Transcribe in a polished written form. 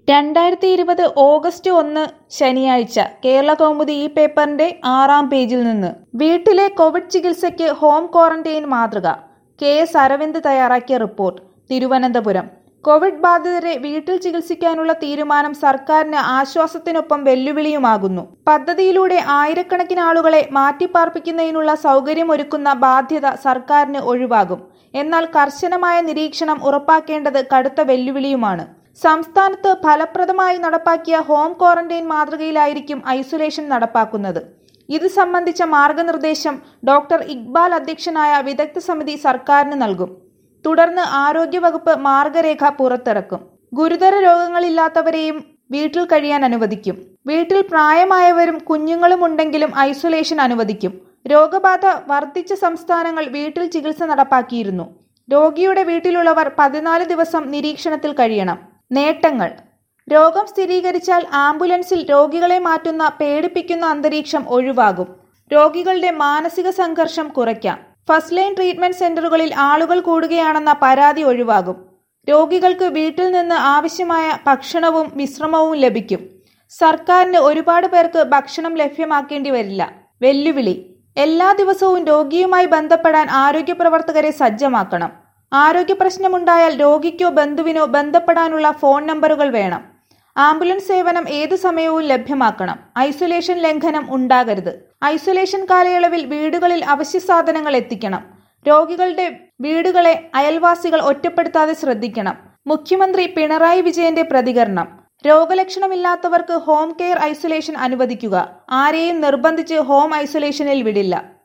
2020 August 1 ശനിയാഴ്ച കേരളകൗമുദി ഈ പേപ്പറിന്റെ 6-ാം പേജിൽ നിന്ന് വീട്ടിലെ കോവിഡ് ചികിത്സയ്ക്ക് ഹോം ക്വാറന്റൈൻ മാതൃക. കെ.എസ്. അരവിന്ദ് തയ്യാറാക്കിയ റിപ്പോർട്ട്. തിരുവനന്തപുരം. കോവിഡ് ബാധിതരെ വീട്ടിൽ ചികിത്സിക്കാനുള്ള തീരുമാനം സർക്കാരിന് ആശ്വാസത്തിനൊപ്പം വെല്ലുവിളിയുമാകുന്നു. പദ്ധതിയിലൂടെ ആയിരക്കണക്കിന് ആളുകളെ മാറ്റിപ്പാർപ്പിക്കുന്നതിനുള്ള സൗകര്യമൊരുക്കുന്ന ബാധ്യത സർക്കാരിന് ഒഴിവാകും. എന്നാൽ കർശനമായ നിരീക്ഷണം ഉറപ്പാക്കേണ്ടത് കടുത്ത വെല്ലുവിളിയുമാണ്. സംസ്ഥാനത്ത് ഫലപ്രദമായി നടപ്പാക്കിയ ഹോം ക്വാറന്റൈൻ മാതൃകയിലായിരിക്കും ഐസൊലേഷൻ നടപ്പാക്കുന്നത്. ഇത് സംബന്ധിച്ച മാർഗനിർദ്ദേശം ഡോക്ടർ ഇക്ബാൽ അധ്യക്ഷനായ വിദഗ്ധ സമിതി സർക്കാരിന് നൽകും. തുടർന്ന് ആരോഗ്യവകുപ്പ് മാർഗരേഖ പുറത്തിറക്കും. ഗുരുതര രോഗങ്ങളില്ലാത്തവരെയും വീട്ടിൽ കഴിയാൻ അനുവദിക്കും. വീട്ടിൽ പ്രായമായവരും കുഞ്ഞുങ്ങളും ഉണ്ടെങ്കിലും ഐസൊലേഷൻ അനുവദിക്കും. രോഗബാധ വർദ്ധിച്ച സംസ്ഥാനങ്ങൾ വീട്ടിൽ ചികിത്സ നടപ്പാക്കിയിരുന്നു. രോഗിയുടെ വീട്ടിലുള്ളവർ 14 ദിവസം നിരീക്ഷണത്തിൽ കഴിയണം. നേട്ടങ്ങൾ: രോഗം സ്ഥിരീകരിച്ചാൽ ആംബുലൻസിൽ രോഗികളെ മാറ്റുന്ന പേടിപ്പിക്കുന്ന അന്തരീക്ഷം ഒഴിവാകും. രോഗികളുടെ മാനസിക സംഘർഷം കുറയ്ക്കാം. ഫസ്റ്റ് ലൈൻ ട്രീറ്റ്മെന്റ് സെന്ററുകളിൽ ആളുകൾ കൂടുകയാണെന്ന പരാതി ഒഴിവാകും. രോഗികൾക്ക് വീട്ടിൽ നിന്ന് ആവശ്യമായ ഭക്ഷണവും വിശ്രമവും ലഭിക്കും. സർക്കാരിന് ഒരുപാട് പേർക്ക് ഭക്ഷണം ലഭ്യമാക്കേണ്ടി വരില്ല. വെല്ലുവിളി: എല്ലാ ദിവസവും രോഗിയുമായി ബന്ധപ്പെടാൻ ആരോഗ്യ പ്രവർത്തകരെ സജ്ജമാക്കണം. ആരോഗ്യ പ്രശ്നമുണ്ടായാൽ രോഗിക്കോ ബന്ധുവിനോ ബന്ധപ്പെടാനുള്ള ഫോൺ നമ്പറുകൾ വേണം. ആംബുലൻസ് സേവനം ഏതു സമയവും ലഭ്യമാക്കണം. ഐസൊലേഷൻ ലംഘനം ഉണ്ടാകരുത്. ഐസൊലേഷൻ കാലയളവിൽ വീടുകളിൽ അവശ്യ സാധനങ്ങൾ എത്തിക്കണം. രോഗികളുടെ വീടുകളെ അയൽവാസികൾ ഒറ്റപ്പെടുത്താതെ ശ്രദ്ധിക്കണം. മുഖ്യമന്ത്രി പിണറായി വിജയന്റെ പ്രതികരണം. രോഗലക്ഷണമില്ലാത്തവർക്ക് ഹോം കെയർ ഐസൊലേഷൻ അനുവദിക്കുക. ആരെയും നിർബന്ധിച്ച് ഹോം ഐസൊലേഷനിൽ വിടില്ല.